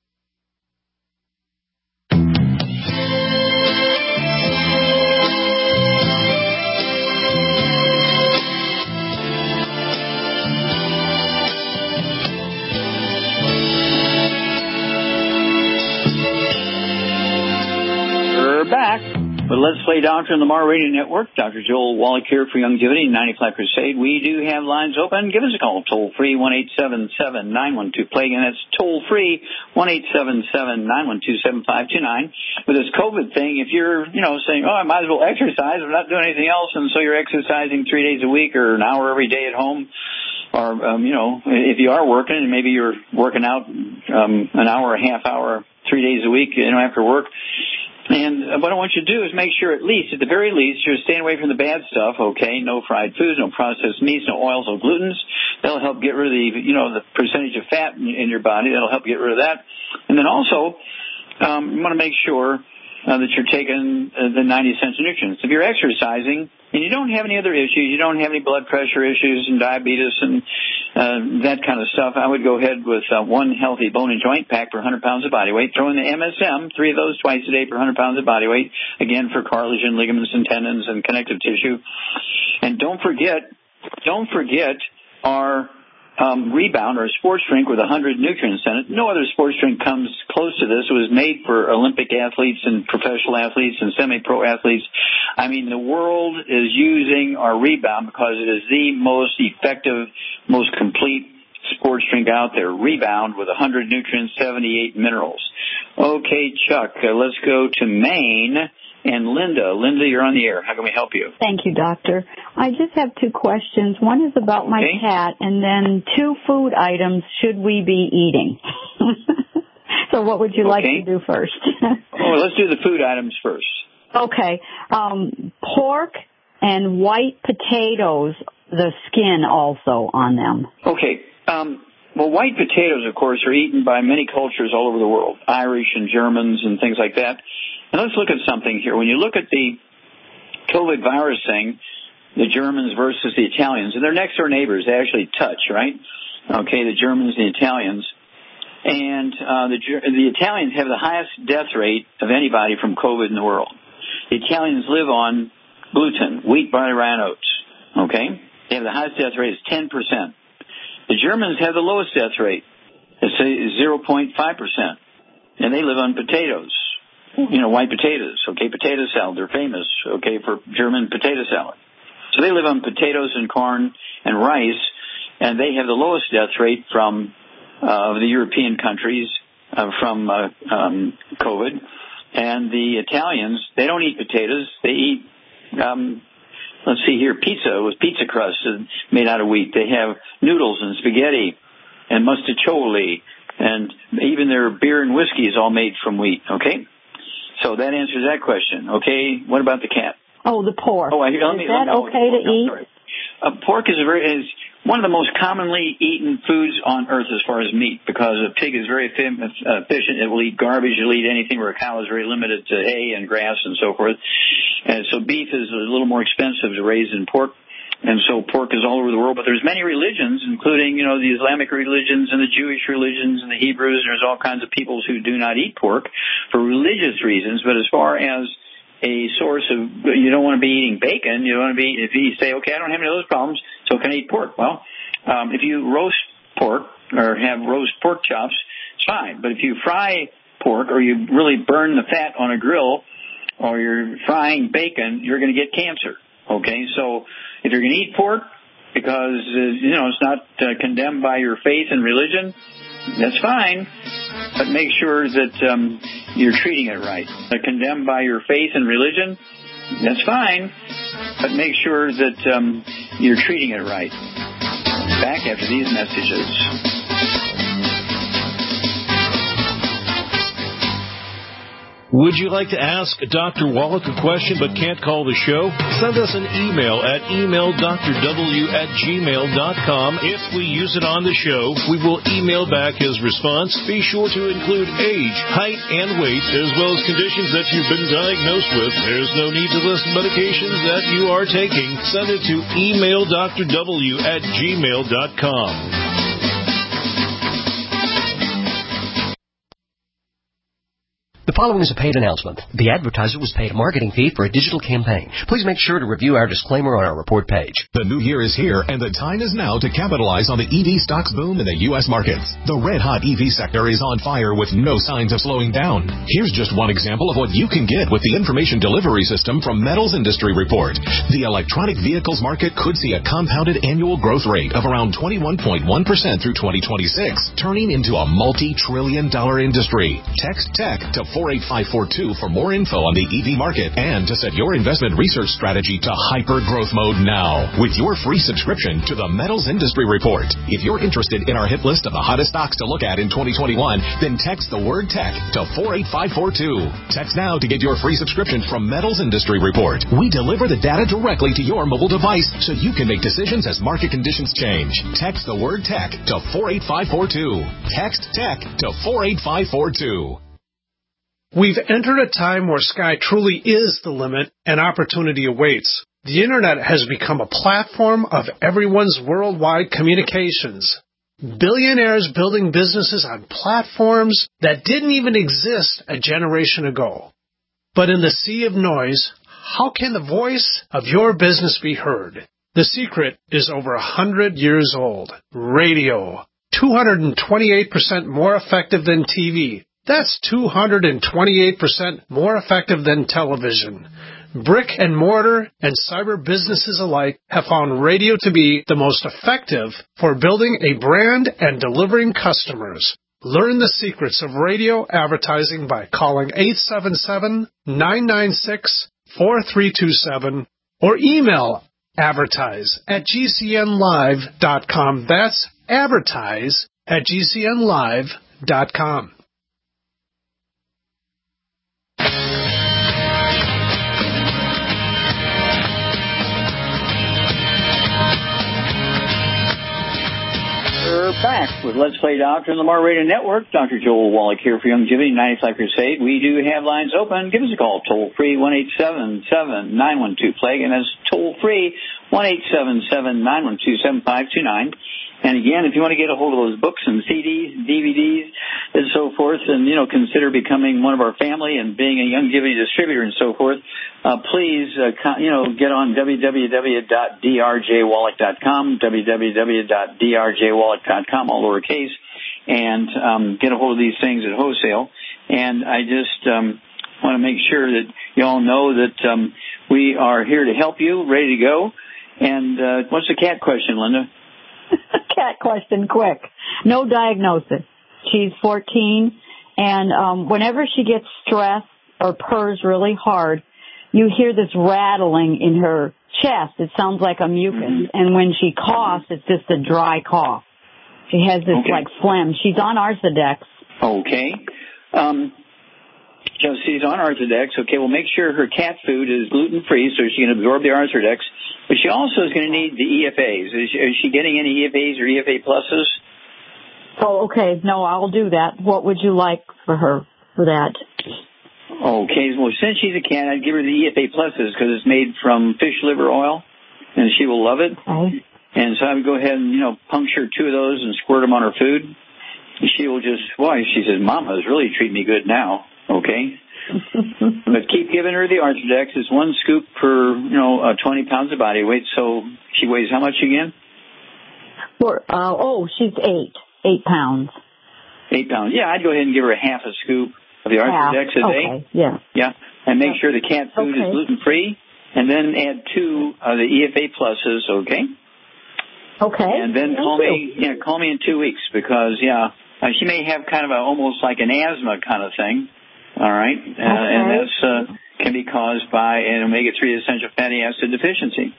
Back with Let's Play Doctor on the Mar Radio Network. Doctor Joel Wallach here for Youngevity, ninety-five Crusade. We do have lines open. Give us a call, toll free, one eight seven seven, nine one two, play. Again, that's toll free, one eight seven seven, nine one two, seven five two nine. With this COVID thing, if you're, you know, saying, oh, I might as well exercise, I'm not doing anything else, and so you're exercising three days a week or an hour every day at home, or, um, you know, if you are working, and maybe you're working out um, an hour, a half hour, three days a week, you know, after work. And what I want you to do is make sure at least, at the very least, you're staying away from the bad stuff, okay? No fried foods, no processed meats, no oils, no glutens. That'll help get rid of the, you know, the percentage of fat in, in your body. That'll help get rid of that. And then also, um, you want to make sure uh, that you're taking uh, the ninety essential nutrients. If you're exercising and you don't have any other issues, you don't have any blood pressure issues and diabetes and uh, that kind of stuff, I would go ahead with uh, one healthy bone and joint pack per one hundred pounds of body weight. Throw in the M S M, three of those twice a day per one hundred pounds of body weight, again for cartilage and ligaments and tendons and connective tissue. And don't forget, don't forget our Um, Rebound, or a sports drink with one hundred nutrients in it. No other sports drink comes close to this. It was made for Olympic athletes and professional athletes and semi-pro athletes. I mean, the world is using our Rebound because it is the most effective, most complete sports drink out there. Rebound with one hundred nutrients, seventy-eight minerals. Okay, Chuck, uh, let's go to Maine. And Linda. Linda, you're on the air. How can we help you? Thank you, doctor. I just have two questions. One is about my okay. cat, and then two food items should we be eating? So what would you okay. like to do first? Oh, let's do the food items first. Okay. Um, pork and white potatoes, the skin also on them. Okay. Um, well, white potatoes, of course, are eaten by many cultures all over the world, Irish and Germans and things like that. And let's look at something here. When you look at the COVID virus thing, the Germans versus the Italians, and they're next door neighbors. They actually touch, right? Okay, the Germans and the Italians. And uh, the the Italians have the highest death rate of anybody from COVID in the world. The Italians live on gluten, wheat, barley, rye, and oats. Okay? They have the highest death rate, is ten percent. The Germans have the lowest death rate. It's zero point five percent. And they live on potatoes. You know, white potatoes. Okay, potato salad. They're famous, okay, for German potato salad. So they live on potatoes and corn and rice, and they have the lowest death rate from uh, the European countries uh, from uh, um, COVID. And the Italians, they don't eat potatoes. They eat, um, let's see here, pizza with pizza crust made out of wheat. They have noodles and spaghetti and mustacholi, and even their beer and whiskey is all made from wheat, okay? So that answers that question. Okay, what about the cat? Oh, the pork. Oh, I, let is me, that let me, okay to no, eat? Sorry. Uh, pork is a very is one of the most commonly eaten foods on earth as far as meat, because a pig is very efficient. It will eat garbage. It'll eat anything, where a cow is very limited to hay and grass and so forth. And so beef is a little more expensive to raise than pork. And so pork is all over the world. But there's many religions, including, you know, the Islamic religions and the Jewish religions and the Hebrews. There's all kinds of peoples who do not eat pork for religious reasons. But as far as a source of, you don't want to be eating bacon. You don't want to be, if you say, okay, I don't have any of those problems, so can I eat pork? Well, um, if you roast pork or have roast pork chops, it's fine. But if you fry pork, or you really burn the fat on a grill, or you're frying bacon, you're going to get cancer. Okay, so if you're going to eat pork because, uh, you know, it's not uh, condemned by your faith and religion, that's fine, but make sure that um, you're treating it right. Uh, condemned by your faith and religion, that's fine, but make sure that um, you're treating it right. Back after these messages. Would you like to ask Doctor Wallach a question but can't call the show? Send us an email at email d r w at gmail dot com. If we use it on the show, we will email back his response. Be sure to include age, height, and weight, as well as conditions that you've been diagnosed with. There's no need to list medications that you are taking. Send it to email d r w at gmail dot com. The following is a paid announcement. The advertiser was paid a marketing fee for a digital campaign. Please make sure to review our disclaimer on our report page. The new year is here, and the time is now to capitalize on the E V stocks boom in the U S markets. The red-hot E V sector is on fire with no signs of slowing down. Here's just one example of what you can get with the information delivery system from Metals Industry Report. The electronic vehicles market could see a compounded annual growth rate of around twenty-one point one percent through twenty twenty-six, turning into a multi-trillion dollar industry. Text TECH to four eight five four two for more info on the E V market and to set your investment research strategy to hyper growth mode now with your free subscription to the Metals Industry Report. If you're interested in our hit list of the hottest stocks to look at in twenty twenty-one, then text the word TECH to four eight five four two. Text now to get your free subscription from Metals Industry Report. We deliver the data directly to your mobile device so you can make decisions as market conditions change. Text the word TECH to four eight five four two. Text TECH to four eight five four two. We've entered a time where sky truly is the limit and opportunity awaits. The Internet has become a platform of everyone's worldwide communications. Billionaires building businesses on platforms that didn't even exist a generation ago. But in the sea of noise, how can the voice of your business be heard? The secret is over a hundred years old. Radio. two hundred twenty-eight percent more effective than T V. That's two hundred twenty-eight percent more effective than television. Brick and mortar and cyber businesses alike have found radio to be the most effective for building a brand and delivering customers. Learn the secrets of radio advertising by calling eight seven seven, nine nine six, four three two seven or email advertise at g c n live dot com. That's advertise at g c n live dot com. We're back. with Let's Play Doctor and Lamar Radio Network. Doctor Joel Wallach here for Youngevity ninety-five Crusade. We do have lines open. Give us a call, toll free, one eight seven seven, nine one two, plague, and that's toll free, one eight seven seven, nine one two, seven five two nine. And again, if you want to get a hold of those books and C Ds, D V Ds, and so forth, and, you know, consider becoming one of our family and being a Youngevity distributor and so forth, uh, please, uh, con- you know, get on w w w dot d r j wallach dot com, w w w dot d r j wallach dot com, all lowercase, and um, get a hold of these things at wholesale. And I just um, want to make sure that you all know that um, we are here to help you, ready to go. And uh, what's the cat question, Linda? Cat question, quick. No diagnosis. She's fourteen, and um, whenever she gets stressed or purrs really hard, you hear this rattling in her chest. It sounds like a mucus. Mm-hmm. And when she coughs, it's just a dry cough. She has this, okay. like, phlegm. She's on Arthodex. Okay. Um, so she's on Arthodex. Okay, well, make sure her cat food is gluten-free so she can absorb the Arthodex. But she also is going to need the E F As. Is she, is she getting any E F As or E F A pluses? Oh, okay. No, I'll do that. What would you like for her for that? Okay. Well, since she's a cat, I'd give her the E F A pluses because it's made from fish liver oil, and she will love it. Okay. And so I would go ahead and, you know, puncture two of those and squirt them on her food. She will just, why? She says, Mama's really treating me good now. Okay. But keep giving her the Arthodex. It's one scoop per, you know, uh, twenty pounds of body weight. So she weighs how much again? For, uh, oh, she's eight. Eight pounds. Eight pounds. Yeah, I'd go ahead and give her a half a scoop of the Arthodex a day. Okay, yeah. Yeah. And make yeah. sure the cat food okay. is gluten-free. And then add two of the E F A pluses, okay? Okay. And then Thank call you. me, yeah, call me in two weeks because, yeah, uh, she may have kind of a, almost like an asthma kind of thing. All right, uh, okay. And that's uh, can be caused by an omega three essential fatty acid deficiency.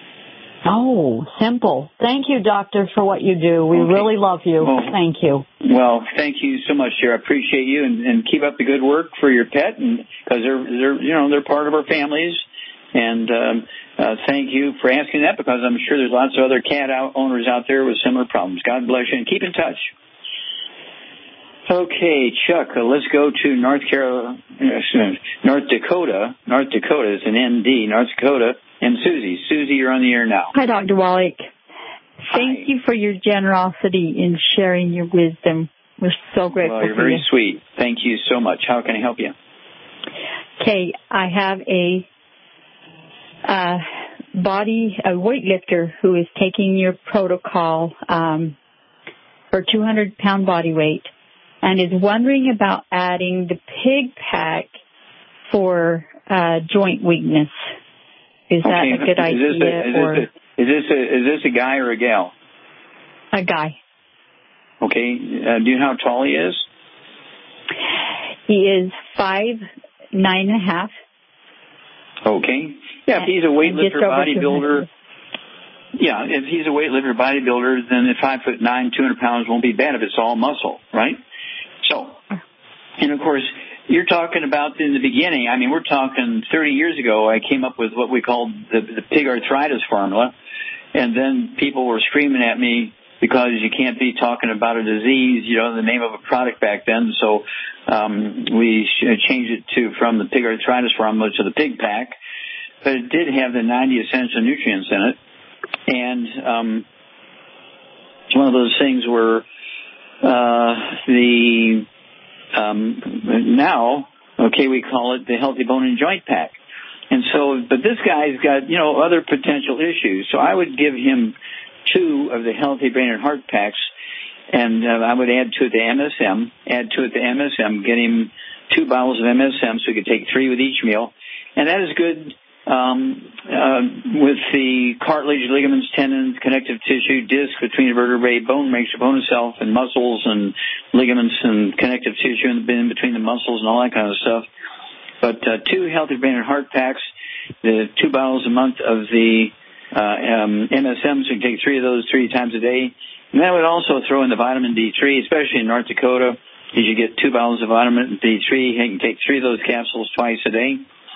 Oh, simple. Thank you, doctor, for what you do. We okay. really love you. Well, thank you. Well, thank you so much, dear. I appreciate you, and, and keep up the good work for your pet, and because they're they're you know they're part of our families. And um, uh, thank you for asking that because I'm sure there's lots of other cat out owners out there with similar problems. God bless you, and keep in touch. Okay, Chuck, uh, let's go to North Carolina, North Dakota. North Dakota is an N D, North Dakota. And Susie. Susie, you're on the air now. Hi, Doctor Wallach. Thank Hi. you for your generosity in sharing your wisdom. We're so grateful Well, you're for very you. sweet. Thank you so much. How can I help you? Okay, I have a uh, body, a weightlifter who is taking your protocol um, for two hundred pound body weight and is wondering about adding the pig pack for uh, joint weakness. Is that okay. a good is idea? This a, is, or this a, is, this a, is this a guy or a gal? A guy. Okay. Uh, do you know how tall he is? He is five, nine and a half. Okay. Yeah, if he's a weightlifter bodybuilder, yeah, if he's a weightlifter bodybuilder, then at five foot nine, two hundred pounds won't be bad if it's all muscle, right? So, and of course, you're talking about in the beginning, I mean, we're talking thirty years ago, I came up with what we called the, the pig arthritis formula, and then people were screaming at me because you can't be talking about a disease, you know, the name of a product back then, so um, we changed it to from the pig arthritis formula to the pig pack, but it did have the ninety essential nutrients in it, and um, it's one of those things where uh, the Um, now, okay, we call it the Healthy Bone and Joint Pack. And so, but this guy's got, you know, other potential issues. So I would give him two of the Healthy Brain and Heart Packs, and uh, I would add to it the M S M, add to it the M S M, get him two bottles of M S M so he could take three with each meal. And that is good um, uh, with the cartilage, ligaments, tendons, connective tissue, disc between the vertebrae, bone makes your bone itself, and muscles and ligaments and connective tissue in between the muscles and all that kind of stuff. But uh, two Healthy Brain and Heart Packs, the two bottles a month of the uh, um, M S M, so you can take three of those three times a day. And that would also throw in the vitamin D three, especially in North Dakota. You should get two bottles of vitamin D three. You can take three of those capsules twice a day.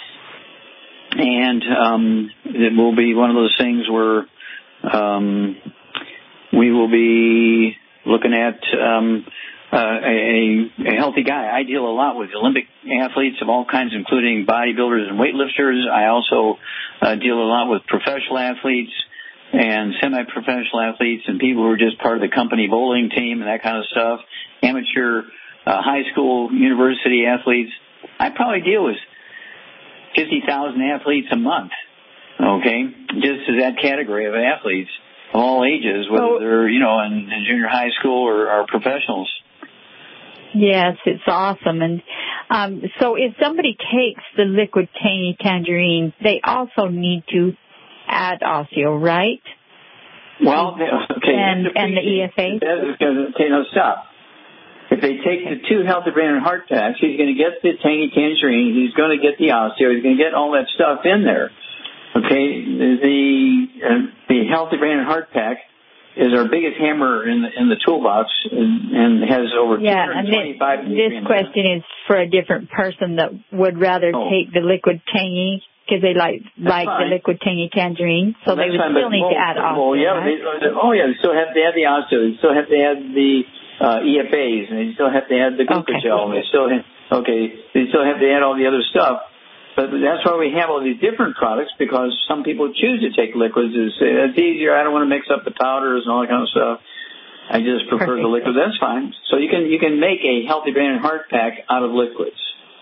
And um, it will be one of those things where um, we will be looking at um, uh, a, a healthy guy. I deal a lot with Olympic athletes of all kinds, including bodybuilders and weightlifters. I also uh, deal a lot with professional athletes and semi-professional athletes and people who are just part of the company bowling team and that kind of stuff, amateur uh, high school, university athletes. I probably deal with fifty thousand athletes a month, okay, just as that category of athletes of all ages, whether oh. they're, you know, in, in junior high school or, or professionals. Yes, it's awesome. And um, so if somebody takes the liquid tangy tangerine, they also need to add osteo, right? Well, okay. And, and the E F A? Okay, no, stop. If they take the two Healthy Brain and Heart packs, he's going to get the tangy tangerine, he's going to get the osteo, he's going to get all that stuff in there. Okay, the uh, the Healthy Brain and Heart pack is our biggest hammer in the, in the toolbox, and, and has over yeah, two hundred twenty-five. And this, this question is for a different person that would rather oh. take the liquid tangy because they like that's like fine. The liquid tangy tangerine, so well, they would fine, still need well, to add osteo. Well, yeah, right? they, oh yeah, they still have to add the osteo. They still have to add the uh, E F As, and they still have to add the glucogel. Okay. And they still have, okay, they still have to add all the other stuff. But that's why we have all these different products, because some people choose to take liquids. It's, it's easier. I don't want to mix up the powders and all that kind of stuff. I just prefer Perfect. the liquid. That's fine. So you can you can make a Healthy Brain and Heart pack out of liquids.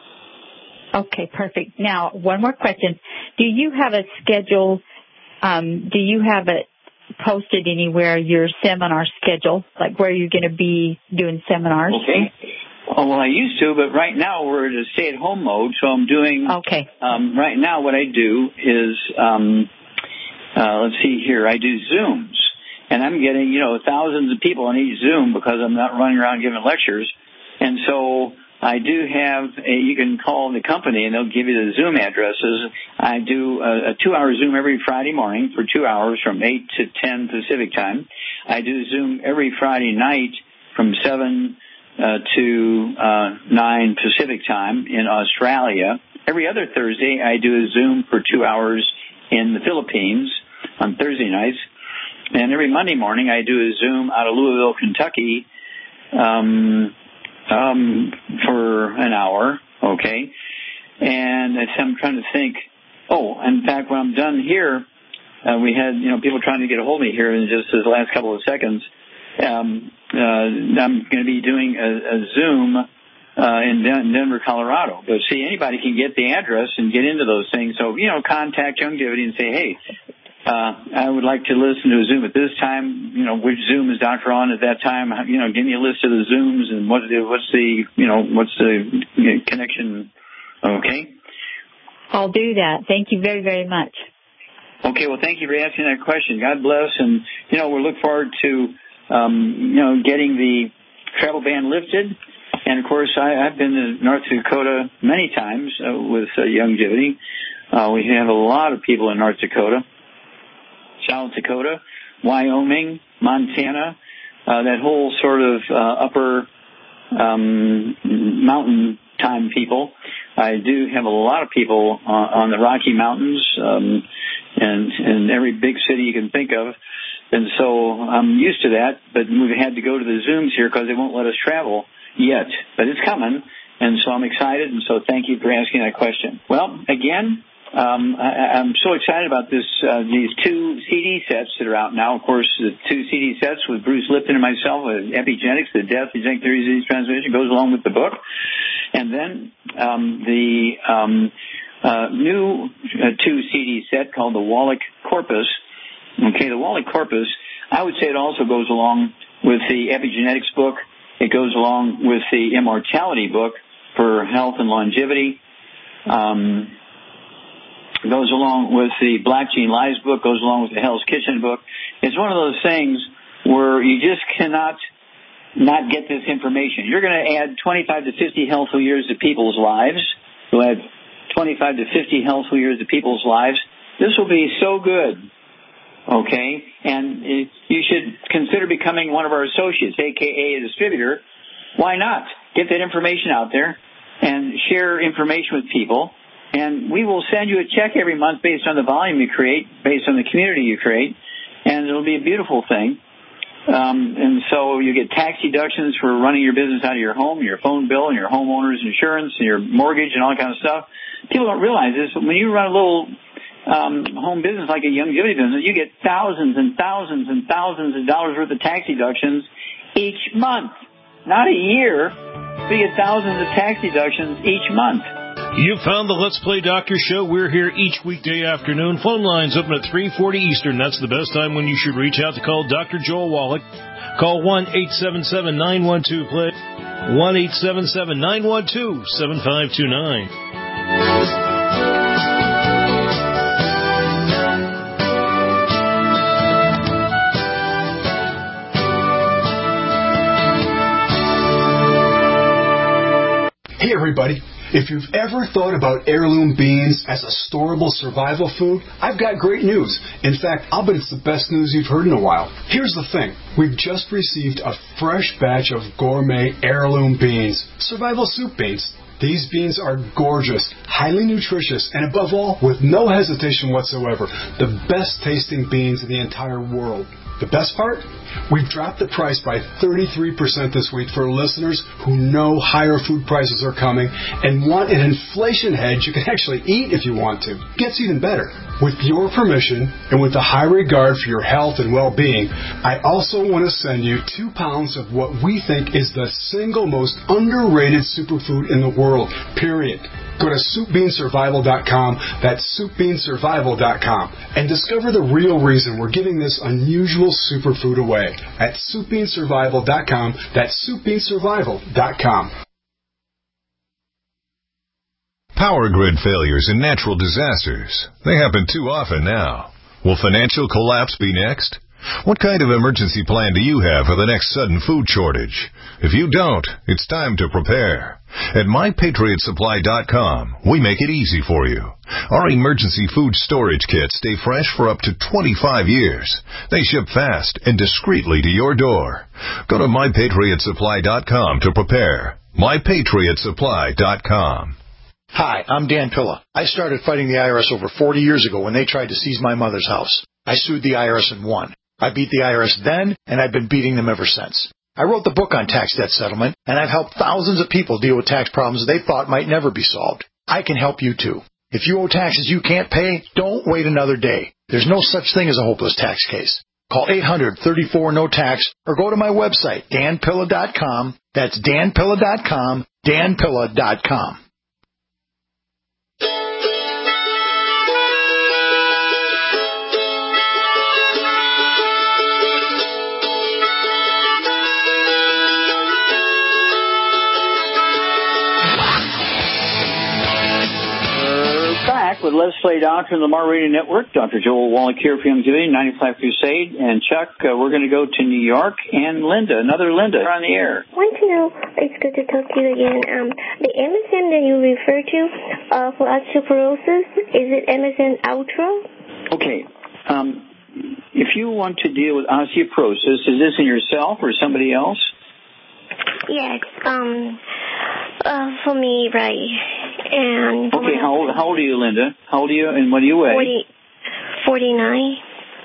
Okay, perfect. Now, one more question. Do you have a schedule, um, do you have it posted anywhere, your seminar schedule, like where you're going to be doing seminars? Okay. Oh, well, I used to, but right now we're in a stay-at-home mode, so I'm doing... Okay. Um, right now what I do is, um, uh, let's see here, I do Zooms, and I'm getting, you know, thousands of people on each Zoom because I'm not running around giving lectures, and so I do have, a, you can call the company and they'll give you the Zoom addresses. I do a, a two-hour Zoom every Friday morning for two hours from eight to ten Pacific time. I do Zoom every Friday night from seven Uh, to uh, nine Pacific time in Australia. Every other Thursday, I do a Zoom for two hours in the Philippines on Thursday nights. And every Monday morning, I do a Zoom out of Louisville, Kentucky um, um, for an hour, okay? And I'm trying to think, oh, in fact, when I'm done here, uh, we had, you know, people trying to get a hold of me here in just the last couple of seconds. Um, uh, I'm going to be doing a, a Zoom uh, in Den- Denver, Colorado. But see, anybody can get the address and get into those things. So, you know, contact Youngevity and say, hey, uh, I would like to listen to a Zoom at this time. You know, which Zoom is Doctor on at that time? You know, give me a list of the Zooms and what what's the, you know, what's the you know, connection. Okay? I'll do that. Thank you very, very much. Okay, well, thank you for asking that question. God bless. And, you know, we look forward to Um, you know, getting the travel ban lifted. And, of course, I, I've been to North Dakota many times uh, with uh, Youngevity. Uh, we have a lot of people in North Dakota, South Dakota, Wyoming, Montana, uh, that whole sort of uh, upper um, mountain time people. I do have a lot of people uh, on the Rocky Mountains um, and in every big city you can think of. And so I'm used to that, but we've had to go to the Zooms here because they won't let us travel yet. But it's coming, and so I'm excited, and so thank you for asking that question. Well, again, um, I, I'm so excited about this. Uh, these two C D sets that are out now. Of course, the two C D sets with Bruce Lipton and myself, uh, Epigenetics, the Death, Eugenic Theory of Disease Transmission, goes along with the book. And then um, the um, uh, new uh, two C D set called the Wallach Corpus. Okay, the Wallach Corpus, I would say it also goes along with the Epigenetics book. It goes along with the Immortality book for health and longevity. Um, it goes along with the Black Gene Lies book, goes along with the Hell's Kitchen book. It's one of those things where you just cannot not get this information. You're going to add twenty-five to fifty healthful years to people's lives. You'll add twenty-five to fifty healthful years to people's lives. This will be so good. Okay, and it, you should consider becoming one of our associates, a k a a distributor. Why not? Get that information out there and share information with people, and we will send you a check every month based on the volume you create, based on the community you create, and it'll be a beautiful thing. Um, and so you get tax deductions for running your business out of your home, your phone bill, and your homeowner's insurance, and your mortgage, and all that kind of stuff. People don't realize this, but when you run a little um, home business like a longevity business, you get thousands and thousands and thousands of dollars worth of tax deductions each month. Not a year, but you get thousands of tax deductions each month. You found the Let's Play Doctor Show. We're here each weekday afternoon. Phone lines open at three forty Eastern. That's the best time when you should reach out to call Doctor Joel Wallach. Call one eight seven seven, nine one two, play. one eight seven seven, nine one two, seven five two nine. Hey, everybody. If you've ever thought about heirloom beans as a storable survival food, I've got great news. In fact, I'll bet it's the best news you've heard in a while. Here's the thing. We've just received a fresh batch of gourmet heirloom beans, survival soup beans. These beans are gorgeous, highly nutritious, and above all, with no hesitation whatsoever, the best tasting beans in the entire world. The best part? We've dropped the price by thirty-three percent this week for listeners who know higher food prices are coming and want an inflation hedge you can actually eat if you want to. Gets even better. With your permission and with a high regard for your health and well-being, I also want to send you two pounds of what we think is the single most underrated superfood in the world, period. Go to soup bean survival dot com, that's soup bean survival dot com, and discover the real reason we're giving this unusual superfood away at soup bean survival dot com, that's soup bean survival dot com. Power grid failures and natural disasters. They happen too often now. Will financial collapse be next? What kind of emergency plan do you have for the next sudden food shortage? If you don't, it's time to prepare. At my patriot supply dot com, we make it easy for you. Our emergency food storage kits stay fresh for up to twenty-five years. They ship fast and discreetly to your door. Go to my patriot supply dot com to prepare. my patriot supply dot com. Hi, I'm Dan Pilla. I started fighting the I R S over forty years ago when they tried to seize my mother's house. I sued the I R S and won. I beat the I R S then, and I've been beating them ever since. I wrote the book on tax debt settlement, and I've helped thousands of people deal with tax problems they thought might never be solved. I can help you too. If you owe taxes you can't pay, don't wait another day. There's no such thing as a hopeless tax case. Call eight hundred, thirty-four, no tax or go to my website, dan pilla dot com. That's dan pilla dot com, dan pilla dot com. With Let's Play Doctor and the Lamar Radio Network, Doctor Joel Wallach here for Youngevity, ninety-five Crusade. And Chuck, uh, we're going to go to New York. And Linda, another Linda, on the air. I want to know, it's good to talk to you again. Um, the M S M that you refer to uh, for osteoporosis, is it M S M Ultra? Okay. Um, if you want to deal with osteoporosis, is this in yourself or somebody else? Yes, um, uh, for me, right. And okay, how old, how old are you, Linda? How old are you, and what do you weigh? forty, forty-nine.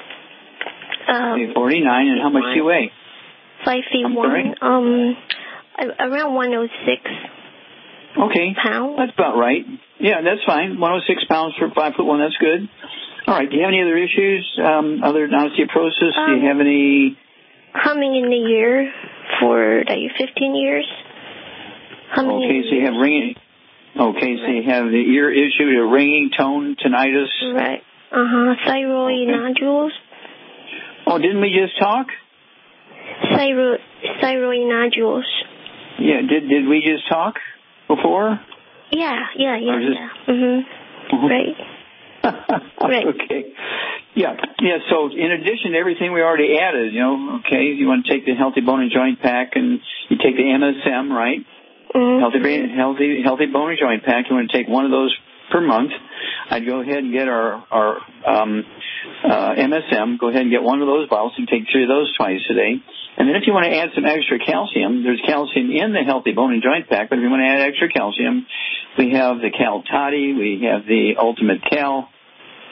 Um, okay, forty-nine, and how much do you weigh? Five feet I'm one. Sorry? Um, around one oh six. Okay, pounds. That's about right. Yeah, that's fine. one oh six pounds for five foot one. That's good. All right. Do you have any other issues um, other than osteoporosis? Um, do you have any? Humming in the ear for like fifteen years. Humming okay, so you have ringing. Okay, so you have the ear issue, the ringing, tone, tinnitus. Right. Uh-huh. Thyroid okay. nodules. Oh, didn't we just talk? Thyroid, thyroid nodules. Yeah, did did we just talk before? Yeah, yeah, yeah, yeah. Mm-hmm. Right. Right. Okay. Yeah, yeah, so in addition to everything we already added, you know, okay, you want to take the Healthy Bone and Joint Pack and you take the M S M, right? Mm-hmm. Healthy, healthy, healthy Bone and Joint Pack. You want to take one of those per month. I'd go ahead and get our our um, uh, M S M. Go ahead and get one of those bottles. You can take three of those twice a day. And then if you want to add some extra calcium, there's calcium in the Healthy Bone and Joint Pack. But if you want to add extra calcium, we have the Cal Toddy. We have the Ultimate Cal.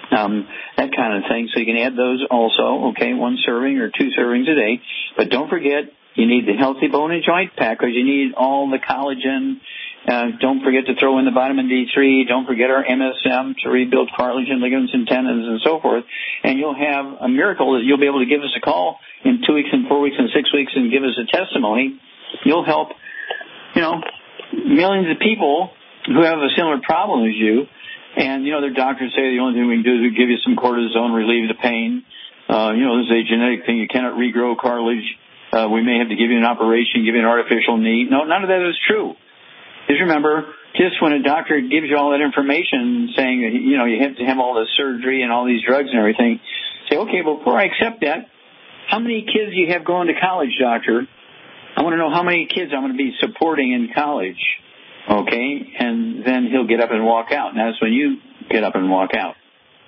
um, that kind of thing. So you can add those also, okay, one serving or two servings a day. But don't forget, you need the Healthy Bone and Joint Pack because you need all the collagen. Uh, don't forget to throw in the vitamin D three. Don't forget our M S M to rebuild cartilage and ligaments and tendons and so forth. And you'll have a miracle that you'll be able to give us a call in two weeks and four weeks and six weeks and give us a testimony. You'll help, you know, millions of people who have a similar problem as you. And, you know, their doctors say the only thing we can do is we give you some cortisone, relieve the pain. Uh, you know, this is a genetic thing. You cannot regrow cartilage. Uh, we may have to give you an operation, give you an artificial knee. No, none of that is true. Just remember, just when a doctor gives you all that information saying, you know, you have to have all this surgery and all these drugs and everything, say, okay, well, before I accept that, how many kids do you have going to college, doctor? I want to know how many kids I'm going to be supporting in college, okay? And then he'll get up and walk out, and that's when you get up and walk out.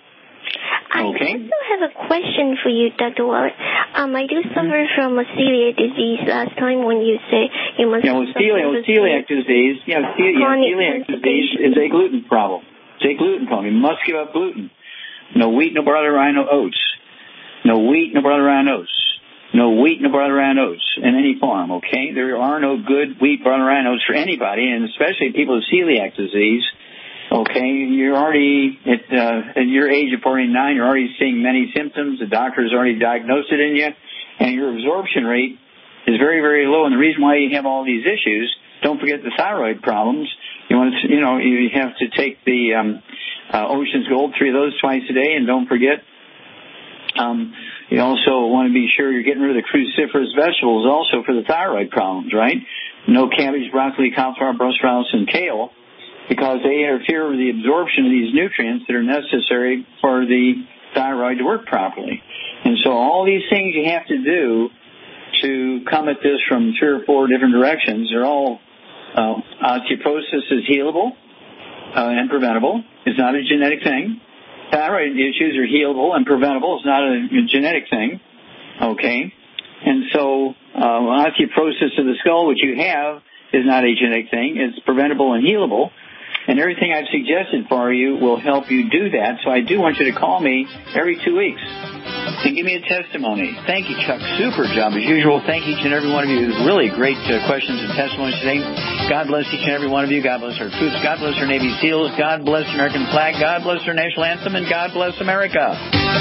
Okay. I also have a question for you, Doctor Wallach. Um, I do suffer from a celiac disease last time when you say you must... Yeah, well, celiac, celiac disease, yeah, celiac, yeah, celiac disease is a gluten problem. It's a gluten problem. You must give up gluten. No wheat, no barley, rye, no oats. No wheat, no barley, rye, no oats. No wheat, no barley, rye, no oats in any form, okay? There are no good wheat, barley, rye, no oats for anybody, and especially people with celiac disease. Okay, you're already at, uh, at your age of forty-nine, you're already seeing many symptoms. The doctor has already diagnosed it in you, and your absorption rate is very, very low. And the reason why you have all these issues, don't forget the thyroid problems. You want to, you know, you have to take the um, uh, Ocean's Gold, three of those twice a day, and don't forget, um, you also want to be sure you're getting rid of the cruciferous vegetables also for the thyroid problems, right? No cabbage, broccoli, cauliflower, Brussels sprouts, and kale, because they interfere with the absorption of these nutrients that are necessary for the thyroid to work properly. And so all these things you have to do to come at this from three or four different directions, they're all, uh, osteoporosis is healable uh, and preventable. It's not a genetic thing. Thyroid issues are healable and preventable. It's not a, a genetic thing. Okay? And so uh, osteoporosis of the skull, which you have, is not a genetic thing. It's preventable and healable. And everything I've suggested for you will help you do that. So I do want you to call me every two weeks and give me a testimony. Thank you, Chuck. Super job as usual. Thank each and every one of you. Really great uh, questions and testimonies today. God bless each and every one of you. God bless our troops. God bless our Navy SEALs. God bless the American flag. God bless our national anthem. And God bless America.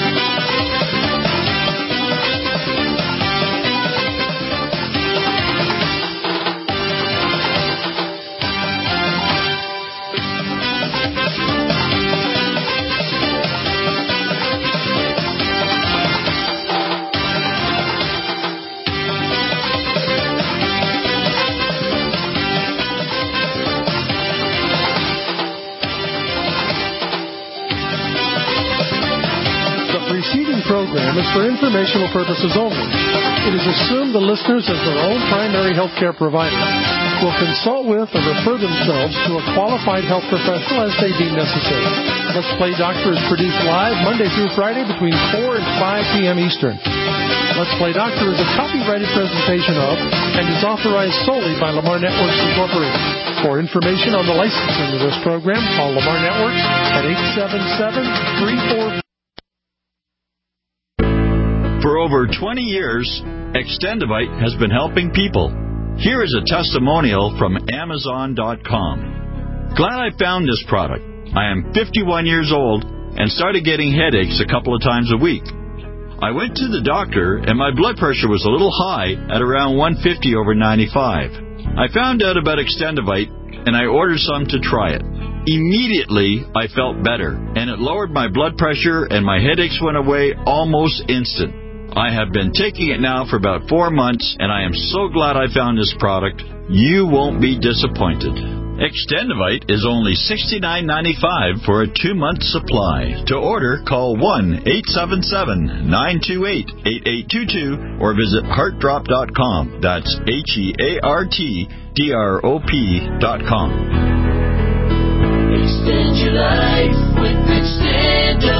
Program is for informational purposes only. It is assumed the listeners, as their own primary health care provider, will consult with or refer themselves to a qualified health professional as they deem necessary. Let's Play Doctor is produced live Monday through Friday between four and five p.m. Eastern. Let's Play Doctor is a copyrighted presentation of and is authorized solely by Lamar Networks Incorporated. For information on the licensing of this program, call Lamar Networks at eight seven seven, three four four. For over twenty years, Extendivite has been helping people. Here is a testimonial from Amazon dot com. Glad I found this product. I am fifty-one years old and started getting headaches a couple of times a week. I went to the doctor and my blood pressure was a little high at around one fifty over ninety-five. I found out about Extendivite and I ordered some to try it. Immediately, I felt better and it lowered my blood pressure and my headaches went away almost instant. I have been taking it now for about four months, and I am so glad I found this product. You won't be disappointed. Extendivite is only sixty-nine ninety-five for a two-month supply. To order, call one eight seven seven, nine two eight, eight eight two two or visit heart drop dot com. That's H E A R T D R O P dot com. Extend your life with Extendivite.